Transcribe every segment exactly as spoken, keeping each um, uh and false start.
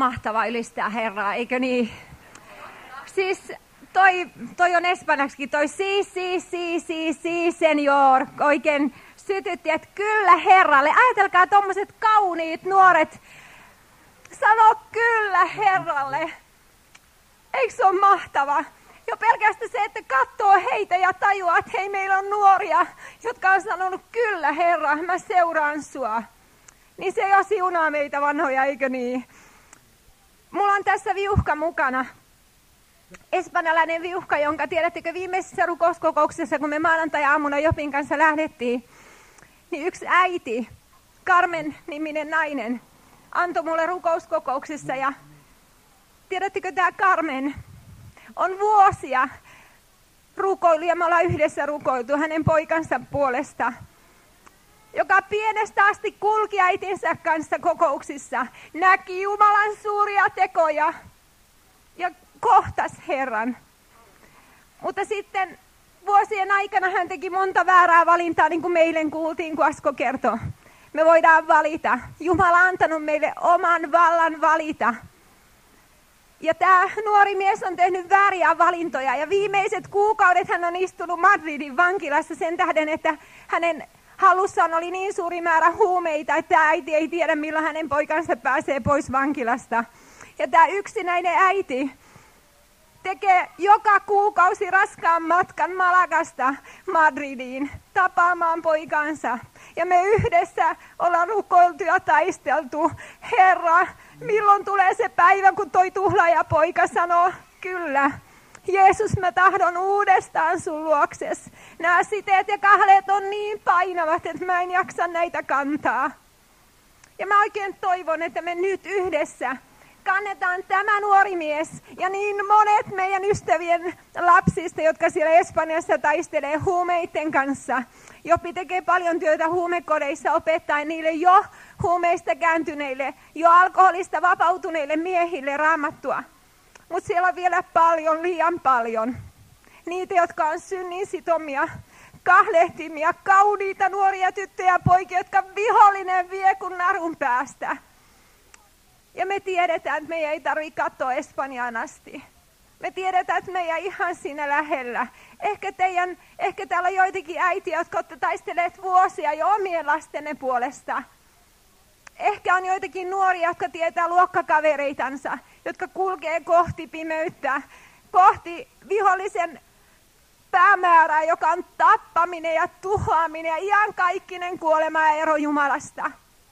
mahtava ylistää Herraa, eikö niin? Siis toi, toi on espanjaksikin toi si, si, si, si, si, senior, oikein sytytti, että kyllä Herralle. Ajatelkaa tommoset kauniit nuoret, sano kyllä Herralle. Eikö se ole mahtava? Jo pelkästään se, että katsoo heitä ja tajuaa, että hei, meillä on nuoria, jotka on sanonut kyllä Herra, mä seuraan sua. Niin se jo siunaa meitä vanhoja, eikö niin? Mulla on tässä viuhka mukana. Espanjalainen viuhka, jonka tiedättekö viimeisessä rukouskokouksessa, kun me maanantai-aamuna Jopin kanssa lähdettiin, niin yksi äiti, Carmen-niminen nainen, antoi mulle rukouskokouksessa. Ja tiedättekö, tämä Carmen on vuosia rukoillut ja me ollaan yhdessä rukoiltu hänen poikansa puolesta, joka pienestä asti kulki äitinsä kanssa kokouksissa, näki Jumalan suuria tekoja ja kohtasi Herran. Mutta sitten vuosien aikana hän teki monta väärää valintaa, niin kuin me eilen kuultiin, kun Asko kertoi. Me voidaan valita. Jumala on antanut meille oman vallan valita. Ja tämä nuori mies on tehnyt vääriä valintoja ja viimeiset kuukaudet hän on istunut Madridin vankilassa sen tähden, että hänen hallussaan oli niin suuri määrä huumeita, että äiti ei tiedä, milloin hänen poikansa pääsee pois vankilasta. Ja tämä yksinäinen äiti tekee joka kuukausi raskaan matkan Malagasta Madridiin tapaamaan poikansa. Ja me yhdessä ollaan rukoiltu ja taisteltu. Herra, milloin tulee se päivä, kun toi tuhlaajapoika sanoo, kyllä, Jeesus, mä tahdon uudestaan sun luokses. Nämä siteet ja kahleet on niin painavat, että mä en jaksa näitä kantaa. Ja mä oikein toivon, että me nyt yhdessä kannetaan tämä nuori mies ja niin monet meidän ystävien lapsista, jotka siellä Espanjassa taistelee huumeiden kanssa. Jopi tekee paljon työtä huumekodeissa opettaen niille jo huumeista kääntyneille, jo alkoholista vapautuneille miehille raamattua. Mutta siellä on vielä paljon, liian paljon. Niitä, jotka on synnin sitomia, kahlehtimia, kauniita nuoria tyttöjä ja poikia, jotka vihollinen vie kuin narun päästä. Ja me tiedetään, että meidän ei tarvitse katsoa Espanjaan asti. Me tiedetään, että meidän ihan siinä lähellä. Ehkä, teidän, ehkä täällä on joitakin äitiä, jotka olette taistelleet vuosia jo omien lastenne puolesta. Ehkä on joitakin nuoria, jotka tietää luokkakavereitansa, jotka kulkee kohti pimeyttä, kohti vihollisen päämäärää, joka on tappaminen ja tuhoaminen ja iankaikkinen kuolema ja ero Jumalasta.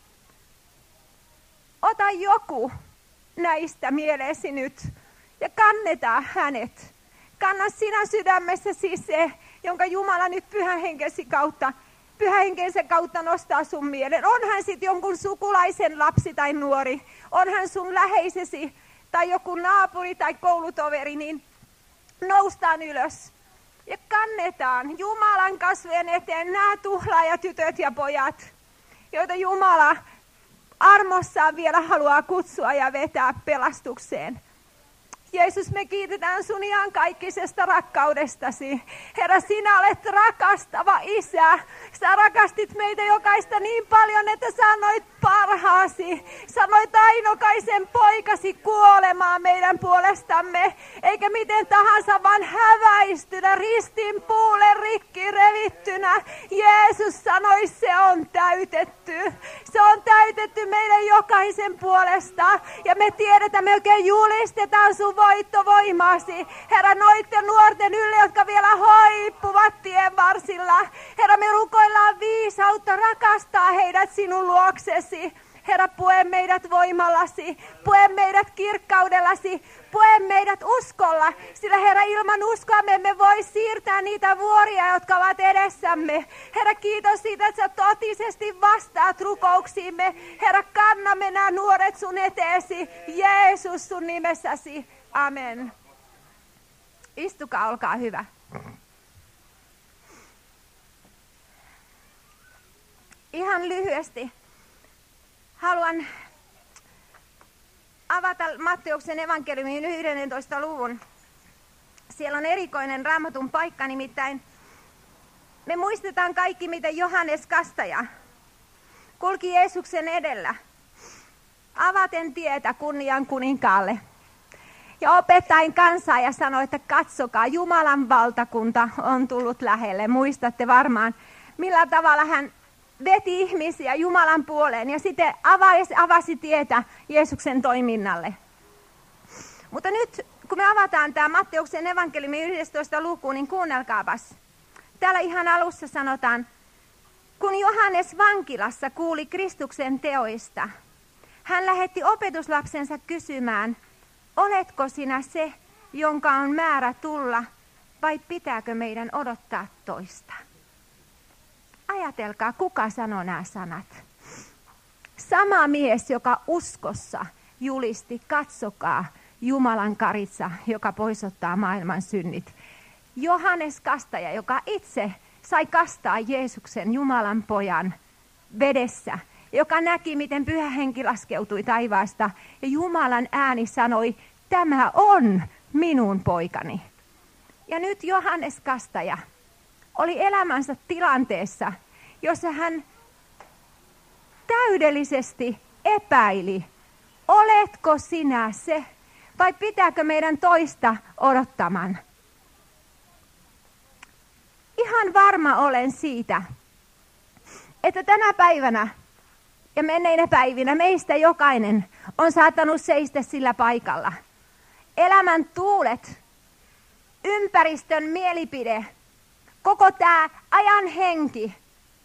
Ota joku näistä mieleesi nyt ja kannetaan hänet. Kanna sinä sydämessäsi se, jonka Jumala nyt pyhähenkesi kautta, pyhähenkensä kautta nostaa sun mielen. On hän sitten jonkun sukulaisen lapsi tai nuori, on hän sun läheisesi tai joku naapuri tai koulutoveri, niin noustaan ylös. Ja kannetaan Jumalan kasvojen eteen nämä tuhlaajatytöt ja pojat, joita Jumala armossaan vielä haluaa kutsua ja vetää pelastukseen. Jeesus, me kiitetään sun iankaikkisesta rakkaudestasi. Herra, sinä olet rakastava Isä. Sä rakastit meitä jokaista niin paljon, että sä annoit parhaasi. Sä annoit ainokaisen poikasi kuolemaan meidän puolestamme. Eikä miten tahansa, vaan häväistynä, ristin puulle rikki revittynä. Jeesus sanoi, se on täytetty. Se on täytetty meidän jokaisen puolesta. Ja me tiedetään, me oikein julistetaan sun voittovoimaasi. Herra, noitten nuorten ylle, jotka vielä hoippuvat tien varsilla. Herra, me rukoillaan viisautta rakastaa heidät sinun luoksesi. Herra, pue meidät voimallasi, pue meidät kirkkaudellasi, pue meidät uskolla. Sillä Herra, ilman uskoa me emme voi siirtää niitä vuoria, jotka ovat edessämme. Herra, kiitos siitä, että sä totisesti vastaat rukouksiimme. Herra, kannamme nämä nuoret sun eteesi. Jeesus sun nimessäsi. Amen. Istukaa, olkaa hyvä. Ihan lyhyesti haluan avata Matteuksen evankeliumin yhdentoista luvun. Siellä on erikoinen raamatun paikka, nimittäin me muistetaan kaikki, miten Johannes Kastaja kulki Jeesuksen edellä. avaten tietä kunnian kuninkaalle. Ja opettaen kansaa ja sanoi, että katsokaa, Jumalan valtakunta on tullut lähelle. Muistatte varmaan, millä tavalla hän veti ihmisiä Jumalan puoleen ja sitten avasi, avasi tietä Jeesuksen toiminnalle. Mutta nyt, kun me avataan tämä Matteuksen evankeliumi yhdestoista lukuun, niin kuunnelkaapas. Täällä ihan alussa sanotaan, kun Johannes vankilassa kuuli Kristuksen teoista, hän lähetti opetuslapsensa kysymään, oletko sinä se, jonka on määrä tulla, vai pitääkö meidän odottaa toista? Ajatelkaa, kuka sanoi nämä sanat. Sama mies, joka uskossa julisti, katsokaa, Jumalan karitsa, joka poisottaa maailman synnit. Johannes Kastaja, joka itse sai kastaa Jeesuksen, Jumalan pojan, vedessä, joka näki, miten Pyhä Henki laskeutui taivaasta. Ja Jumalan ääni sanoi, tämä on minun poikani. Ja nyt Johannes Kastaja oli elämänsä tilanteessa, jossa hän täydellisesti epäili, oletko sinä se, vai pitääkö meidän toista odottamaan? Ihan varma olen siitä, että tänä päivänä ja menneinä päivinä meistä jokainen on saattanut seistä sillä paikalla. Elämän tuulet, ympäristön mielipide, koko tämä ajan henki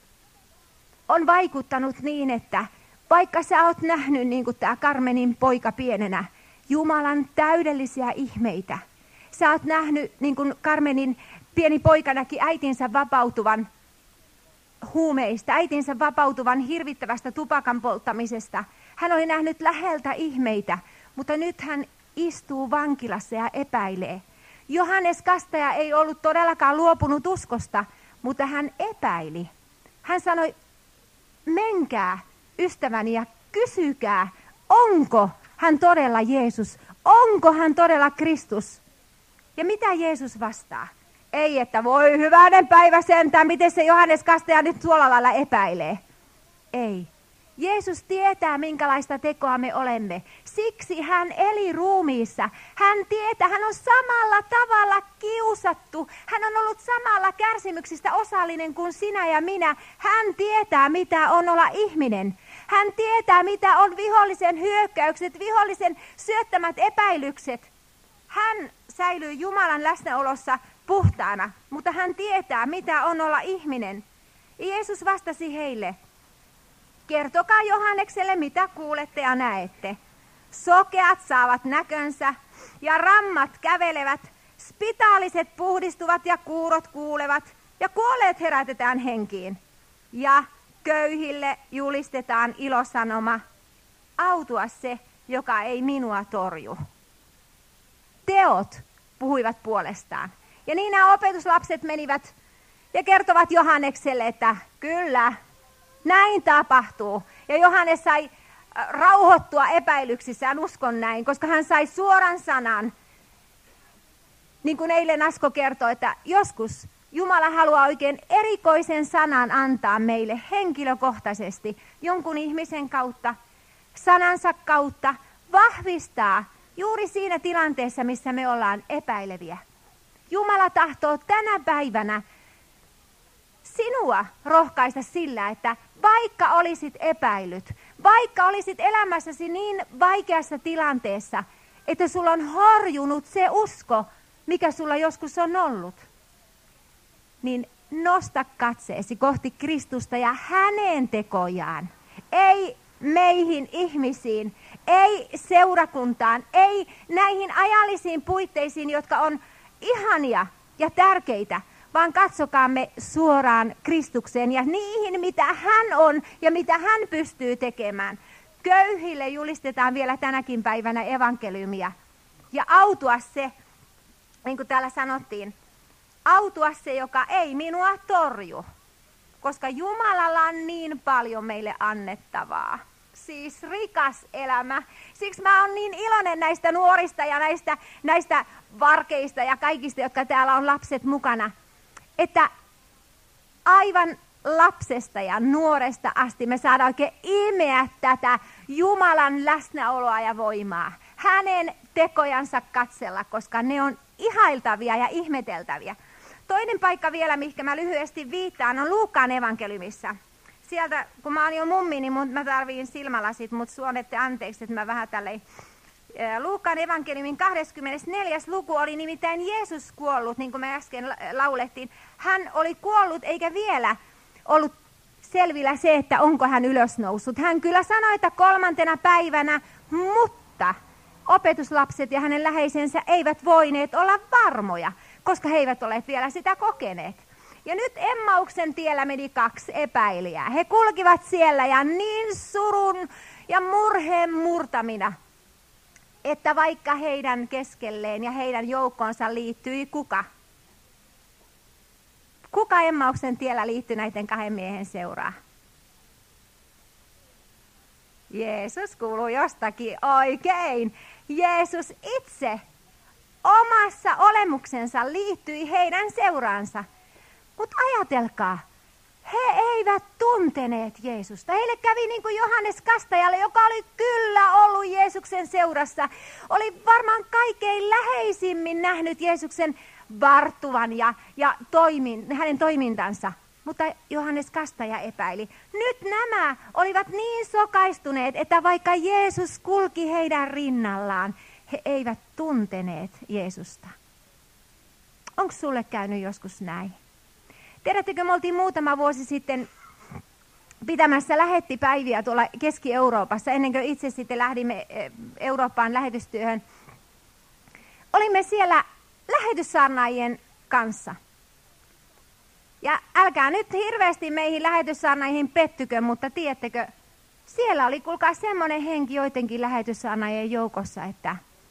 on vaikuttanut niin, että vaikka sä oot nähnyt, niin kuin tämä Karmenin poika pienenä, Jumalan täydellisiä ihmeitä. Sä oot nähnyt, niin kuin Karmenin pieni poika näki äitinsä vapautuvan huumeista, äitinsä vapautuvan hirvittävästä tupakan polttamisesta. Hän oli nähnyt läheltä ihmeitä, mutta nyt hän istuu vankilassa ja epäilee. Johannes Kastaja ei ollut todellakaan luopunut uskosta, mutta hän epäili. Hän sanoi, menkää ystäväni ja kysykää, onko hän todella Jeesus, onko hän todella Kristus? Ja mitä Jeesus vastaa? Ei, että voi hyvänen päivä sentään, miten se Johannes Kastaja nyt tuolla lailla epäilee. Ei. Jeesus tietää, minkälaista tekoa me olemme. Siksi hän eli ruumiissa. Hän tietää, hän on samalla tavalla kiusattu. Hän on ollut samalla kärsimyksistä osallinen kuin sinä ja minä. Hän tietää, mitä on olla ihminen. Hän tietää, mitä on vihollisen hyökkäykset, vihollisen syöttämät epäilykset. Hän säilyy Jumalan läsnäolossa puhtaana, mutta hän tietää, mitä on olla ihminen. Jeesus vastasi heille, kertokaa Johannekselle, mitä kuulette ja näette. Sokeat saavat näkönsä ja rammat kävelevät, spitaaliset puhdistuvat ja kuurot kuulevat ja kuolleet herätetään henkiin. Ja köyhille julistetaan ilosanoma, autua se, joka ei minua torju. Teot puhuivat puolestaan. Ja niin nämä opetuslapset menivät ja kertovat Johannekselle, että kyllä, näin tapahtuu. Ja Johannes sai rauhoittua epäilyksissään, uskon näin, koska hän sai suoran sanan. Niin kuin eilen Asko kertoi, että joskus Jumala haluaa oikein erikoisen sanan antaa meille henkilökohtaisesti jonkun ihmisen kautta, sanansa kautta, vahvistaa juuri siinä tilanteessa, missä me ollaan epäileviä. Jumala tahtoo tänä päivänä sinua rohkaista sillä, että vaikka olisit epäillyt, vaikka olisit elämässäsi niin vaikeassa tilanteessa, että sulla on horjunut se usko, mikä sulla joskus on ollut, niin nosta katseesi kohti Kristusta ja hänen tekojaan. Ei meihin ihmisiin, ei seurakuntaan, ei näihin ajallisiin puitteisiin, jotka on ihania ja tärkeitä, vaan katsokaamme suoraan Kristukseen ja niihin, mitä hän on ja mitä hän pystyy tekemään. Köyhille julistetaan vielä tänäkin päivänä evankeliumia. Ja autua se, niin kuin täällä sanottiin, autua se, joka ei minua torju, koska Jumalalla on niin paljon meille annettavaa. Siis rikas elämä. Siksi mä oon niin iloinen näistä nuorista ja näistä, näistä varkeista ja kaikista, jotka täällä on lapset mukana. Että aivan lapsesta ja nuoresta asti me saadaan oikein imeä tätä Jumalan läsnäoloa ja voimaa. Hänen tekojansa katsella, koska ne on ihailtavia ja ihmeteltäviä. Toinen paikka vielä, mihinkä mä lyhyesti viittaan, on Luukkaan evankeliumissa. Sieltä, kun mä oon jo mummi, niin mä tarviin silmälasit, mutta suonette anteeksi, että mä vähän tälleen. Luukkaan evankeliumin kaksikymmentäneljäs luku oli nimittäin Jeesus kuollut, niin kuin me äsken laulettiin. Hän oli kuollut eikä vielä ollut selvillä se, että onko hän ylösnoussut. Hän kyllä sanoi, että kolmantena päivänä, mutta opetuslapset ja hänen läheisensä eivät voineet olla varmoja, koska he eivät ole vielä sitä kokeneet. Ja nyt Emmauksen tiellä meni kaksi epäilijää. He kulkivat siellä ja niin surun ja murheen murtamina, että vaikka heidän keskelleen ja heidän joukkoonsa liittyi kuka? Kuka Emmauksen tiellä liittyi näiden kahden miehen seuraan? Jeesus kuului jostakin oikein. Jeesus itse omassa olemuksensa liittyi heidän seuraansa. Mutta ajatelkaa, he eivät tunteneet Jeesusta. Heille kävi niin kuin Johannes Kastajalle, joka oli kyllä ollut Jeesuksen seurassa. Oli varmaan kaikkein läheisimmin nähnyt Jeesuksen varttuvan ja, ja toimin, hänen toimintansa. Mutta Johannes Kastaja epäili. Nyt nämä olivat niin sokaistuneet, että vaikka Jeesus kulki heidän rinnallaan, he eivät tunteneet Jeesusta. Onko sulle käynyt joskus näin? Tiedättekö, me oltiin muutama vuosi sitten pitämässä lähettipäiviä tuolla Keski-Euroopassa, ennen kuin itse sitten lähdimme Eurooppaan lähetystyöhön. Olimme siellä lähetyssaarnaajien kanssa. Ja älkää nyt hirveästi meihin lähetyssaarnaajiin pettykö, mutta tiedättekö, siellä oli kuulkaa semmoinen henki joidenkin lähetyssaarnaajien joukossa, että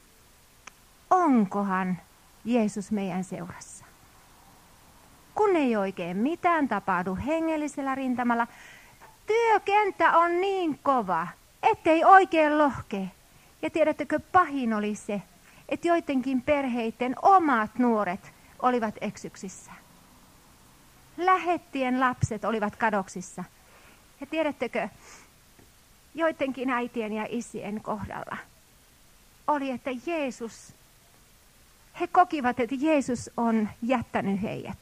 onkohan Jeesus meidän seurassa? Kun ei oikein mitään tapahdu hengellisellä rintamalla, työkenttä on niin kova, ettei oikein lohkee. Ja tiedättekö, pahin oli se, että joidenkin perheiden omat nuoret olivat eksyksissä. Lähettien lapset olivat kadoksissa. Ja tiedättekö, joidenkin äitien ja isien kohdalla oli, että Jeesus, he kokivat, että Jeesus on jättänyt heidät.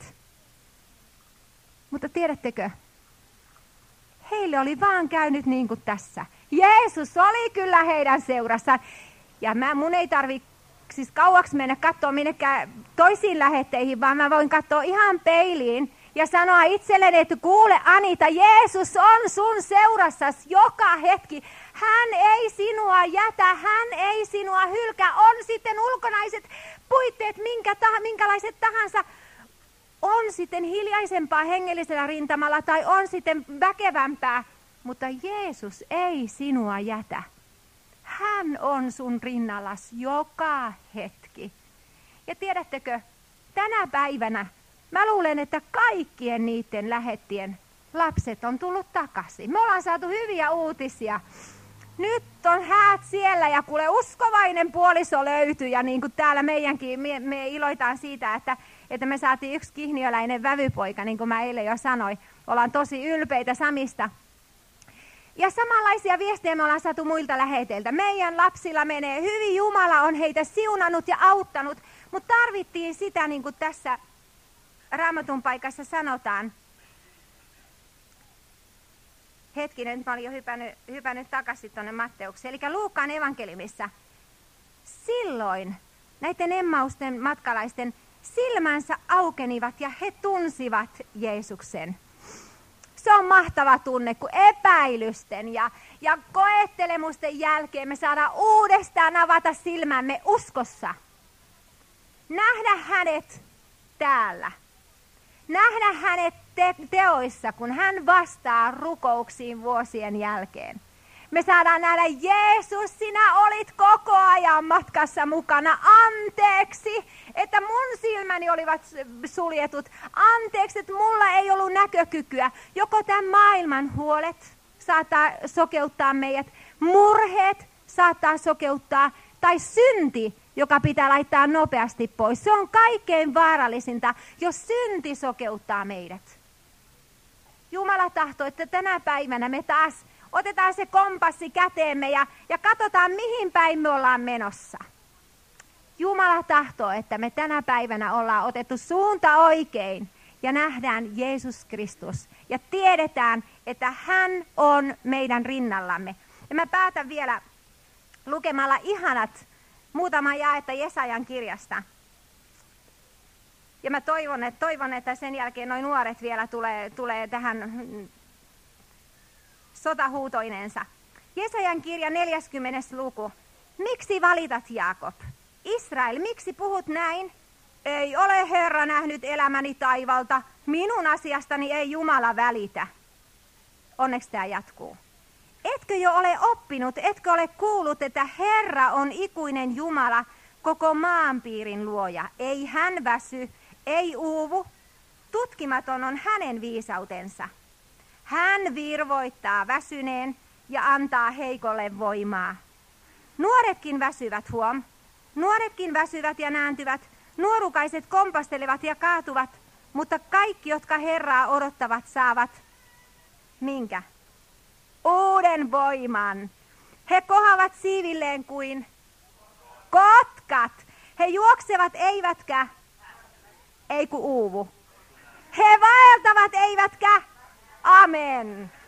Mutta tiedättekö, heille oli vaan käynyt niin kuin tässä. Jeesus oli kyllä heidän seurassaan. Ja mä, mun ei tarvitse siis kauaksi mennä katsoa minnekään toisiin lähetteihin, vaan mä voin katsoa ihan peiliin ja sanoa itselleni, että kuule Anita, Jeesus on sun seurassasi joka hetki. Hän ei sinua jätä, hän ei sinua hylkää. On sitten ulkonaiset puitteet minkä tah- minkälaiset tahansa. On sitten hiljaisempaa hengellisellä rintamalla tai on sitten väkevämpää, mutta Jeesus ei sinua jätä. Hän on sun rinnallas joka hetki. Ja tiedättekö, tänä päivänä mä luulen, että kaikkien niiden lähettien lapset on tullut takaisin. Me ollaan saatu hyviä uutisia. Nyt on häät siellä ja kuule uskovainen puoliso löytyi ja niin kuin täällä meidänkin, me, me iloitaan siitä, että, että me saatiin yksi kihniöläinen vävypoika, niin kuin mä eilen jo sanoin. Ollaan tosi ylpeitä Samista. Ja samanlaisia viestejä me ollaan saatu muilta läheteiltä. Meidän lapsilla menee hyvin, Jumala on heitä siunannut ja auttanut, mutta tarvittiin sitä, niin kuin tässä Raamatun paikassa sanotaan. Hetkinen, mä olin jo hypännyt, hypännyt takaisin tuonne Matteukseen, eli Luukkaan evankeliumissa. Silloin näiden Emmausten matkalaisten silmänsä aukenivat ja he tunsivat Jeesuksen. Se on mahtava tunne, kun epäilysten ja, ja koettelemusten jälkeen me saadaan uudestaan avata silmämme uskossa. Nähdä hänet täällä. Nähdä hänet te- teoissa, kun hän vastaa rukouksiin vuosien jälkeen. Me saadaan nähdä, Jeesus, sinä olit koko ajan matkassa mukana. Anteeksi, että mun silmäni olivat suljetut. Anteeksi, että mulla ei ollut näkökykyä. Joko tämän maailman huolet saattaa sokeuttaa meidät, murheet saattaa sokeuttaa, tai synti, joka pitää laittaa nopeasti pois. Se on kaikkein vaarallisinta, jos synti sokeuttaa meidät. Jumala tahtoo, että tänä päivänä me taas otetaan se kompassi käteemme ja, ja katsotaan, mihin päin me ollaan menossa. Jumala tahtoo, että me tänä päivänä ollaan otettu suunta oikein ja nähdään Jeesus Kristus. Ja tiedetään, että hän on meidän rinnallamme. Ja mä päätän vielä lukemalla ihanat muutama jaetta Jesajan kirjasta. Ja mä toivon, että, toivon, että sen jälkeen nuo nuoret vielä tulee, tulee tähän sotahuutoinensa. Jesajan kirja neljäskymmenes luku. Miksi valitat, Jaakob? Israel, miksi puhut näin? Ei ole Herra nähnyt elämäni taivalta. Minun asiastani ei Jumala välitä. Onneksi tämä jatkuu. Etkö jo ole oppinut, etkö ole kuullut, että Herra on ikuinen Jumala, koko maanpiirin luoja. Ei hän väsy, ei uuvu. Tutkimaton on hänen viisautensa. Hän virvoittaa väsyneen ja antaa heikolle voimaa. Nuoretkin väsyvät, huom. Nuoretkin väsyvät ja nääntyvät. Nuorukaiset kompastelevat ja kaatuvat, mutta kaikki, jotka Herraa odottavat, saavat minkä? Uuden voiman. He kohavat siivilleen kuin kotkat. He juoksevat eivätkä, ei ku uuvu. He vaeltavat eivätkä, amen.